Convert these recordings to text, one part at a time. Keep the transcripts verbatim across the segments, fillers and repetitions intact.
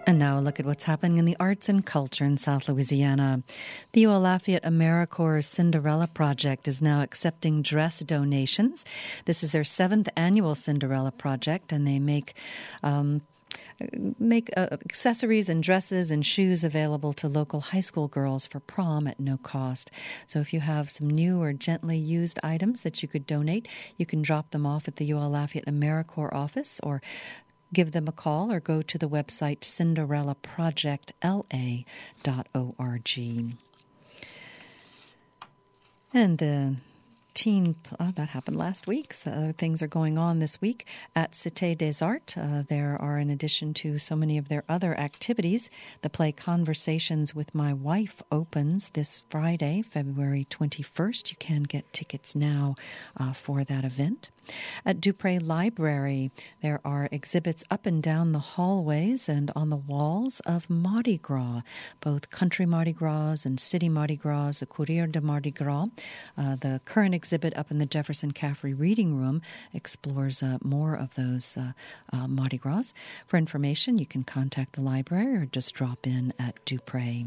And now a look at what's happening in the arts and culture in South Louisiana. The U L Lafayette AmeriCorps Cinderella Project is now accepting dress donations. This is their seventh annual Cinderella Project, and they make um, make uh, accessories and dresses and shoes available to local high school girls for prom at no cost. So if you have some new or gently used items that you could donate, you can drop them off at the U L Lafayette AmeriCorps office or give them a call or go to the website cinderella project l a dot org. And the teen, oh, that happened last week. So other things are going on this week at Cité des Arts. Uh, there are, in addition to so many of their other activities, the play Conversations with My Wife opens this Friday, February twenty-first. You can get tickets now uh, for that event. At Dupree Library, there are exhibits up and down the hallways and on the walls of Mardi Gras, both country Mardi Gras and city Mardi Gras, the Courrier de Mardi Gras. Uh, the current exhibit up in the Jefferson Caffrey Reading Room explores uh, more of those uh, uh, Mardi Gras. For information, you can contact the library or just drop in at Dupree.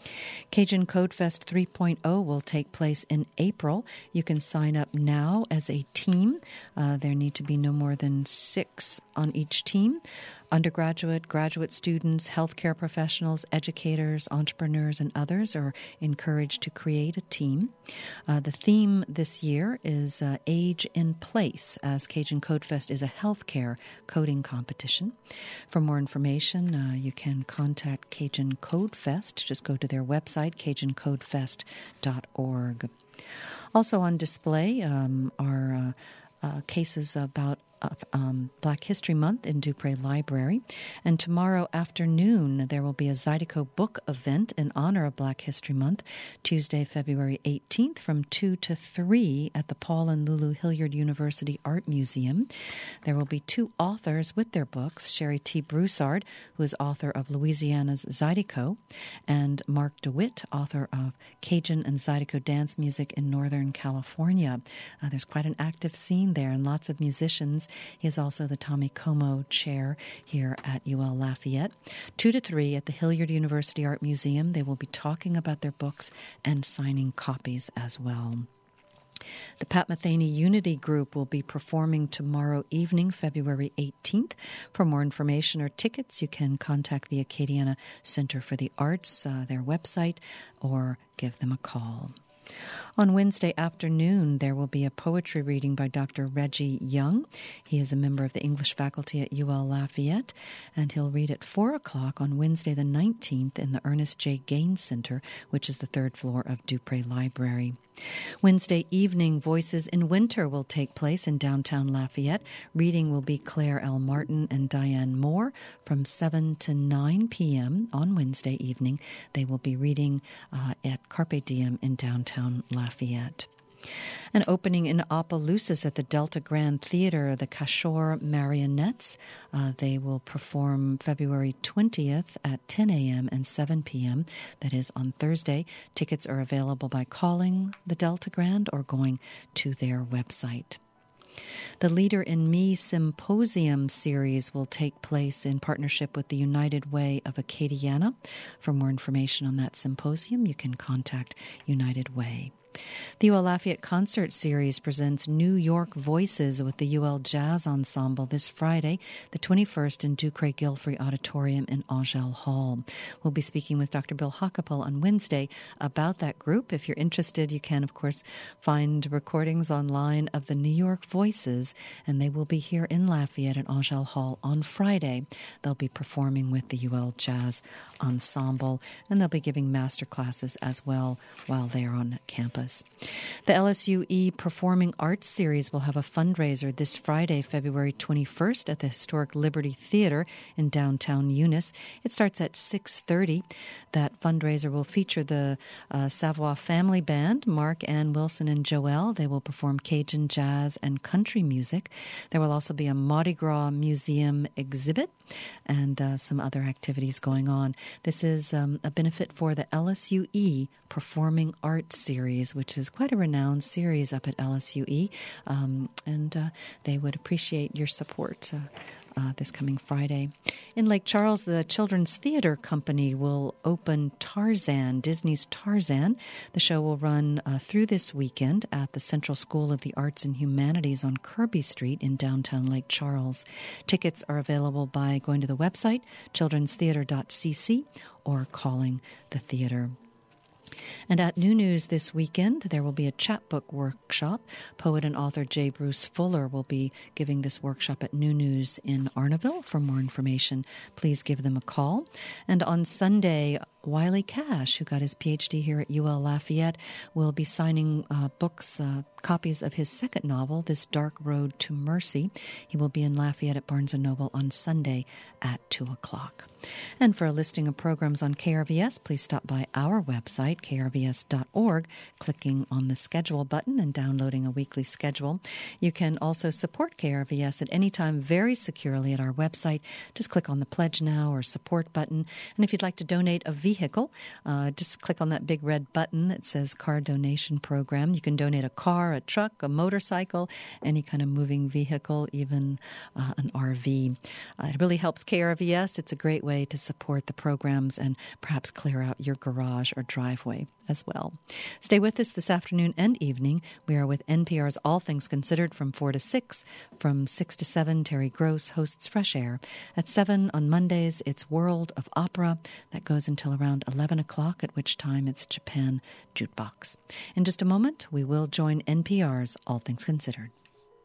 Cajun Code Fest three point oh will take place in April. You can sign up now as a team. Uh, there need to be no more than six on each team. Undergraduate, graduate students, healthcare professionals, educators, entrepreneurs, and others are encouraged to create a team. Uh, the theme this year is uh, Age in Place, as Cajun Code Fest is a healthcare coding competition. For more information, uh, you can contact Cajun Code Fest. Just go to their website, cajun code fest dot org. Also on display um, are uh, uh, cases about Of, um, Black History Month in Dupree Library. And tomorrow afternoon, there will be a Zydeco book event in honor of Black History Month, Tuesday, February eighteenth from two to three at the Paul and Lulu Hilliard University Art Museum. There will be two authors with their books, Sherry T. Broussard, who is author of Louisiana's Zydeco, and Mark DeWitt, author of Cajun and Zydeco Dance Music in Northern California. Uh, there's quite an active scene there and lots of musicians. He is also the Tommy Como Chair here at U L Lafayette. Two to three at the Hilliard University Art Museum. They will be talking about their books and signing copies as well. The Pat Metheny Unity Group will be performing tomorrow evening, February eighteenth. For more information or tickets, you can contact the Acadiana Center for the Arts, uh, their website, or give them a call. On Wednesday afternoon, there will be a poetry reading by Doctor Reggie Young. He is a member of the English faculty at U L Lafayette, and he'll read at four o'clock on Wednesday the nineteenth in the Ernest J. Gaines Center, which is the third floor of Dupree Library. Wednesday evening, Voices in Winter will take place in downtown Lafayette. Reading will be Claire L. Martin and Diane Moore from seven to nine p.m. on Wednesday evening. They will be reading uh, at Carpe Diem in downtown Lafayette. An opening in Opelousas at the Delta Grand Theater, the Cachor Marionettes. Uh, they will perform February twentieth at ten a.m. and seven p.m. That is on Thursday. Tickets are available by calling the Delta Grand or going to their website. The Leader in Me Symposium series will take place in partnership with the United Way of Acadiana. For more information on that symposium, you can contact United Way. The U L Lafayette Concert Series presents New York Voices with the U L Jazz Ensemble this Friday, the twenty-first, in Ducre Gilfrey Auditorium in Angell Hall. We'll be speaking with Doctor Bill Huckapel on Wednesday about that group. If you're interested, you can, of course, find recordings online of the New York Voices, and they will be here in Lafayette at Angell Hall on Friday. They'll be performing with the U L Jazz Ensemble, and they'll be giving master classes as well while they're on campus. The L S U E Performing Arts Series will have a fundraiser this Friday, February twenty-first, at the Historic Liberty Theater in downtown Eunice. It starts at six thirty. That fundraiser will feature the uh, Savoie Family Band, Mark, Ann Wilson, and Joelle. They will perform Cajun jazz and country music. There will also be a Mardi Gras Museum exhibit and uh, some other activities going on. This is um, a benefit for the L S U E Performing Arts Series, which is quite a renowned series up at L S U E, um, and uh, they would appreciate your support uh, uh, this coming Friday. In Lake Charles, the Children's Theatre Company will open Tarzan, Disney's Tarzan. The show will run uh, through this weekend at the Central School of the Arts and Humanities on Kirby Street in downtown Lake Charles. Tickets are available by going to the website, children's theatre dot c c, or calling the theater. And at New News this weekend, there will be a chapbook workshop. Poet and author J. Bruce Fuller will be giving this workshop at New News in Arnaville. For more information, please give them a call. And on Sunday, Wiley Cash, who got his P H D here at U L Lafayette, will be signing uh, books, uh, copies of his second novel, This Dark Road to Mercy. He will be in Lafayette at Barnes and Noble on Sunday at two o'clock. And for a listing of programs on K R V S, please stop by our website, k r v s dot org, clicking on the schedule button and downloading a weekly schedule. You can also support K R V S at any time very securely at our website. Just click on the Pledge Now or Support button. And if you'd like to donate a vehicle, uh, just click on that big red button that says Car Donation Program. You can donate a car, a truck, a motorcycle, any kind of moving vehicle, even uh, an R V. Uh, it really helps K R V S. It's a great way to support the programs and perhaps clear out your garage or driveway as well. Stay with us this afternoon and evening. We are with N P R's All Things Considered from four to six. From six to seven, Terry Gross hosts Fresh Air. At seven on Mondays, it's World of Opera. That goes until around eleven o'clock, at which time it's Japan Jukebox. In just a moment, we will join N P R's All Things Considered.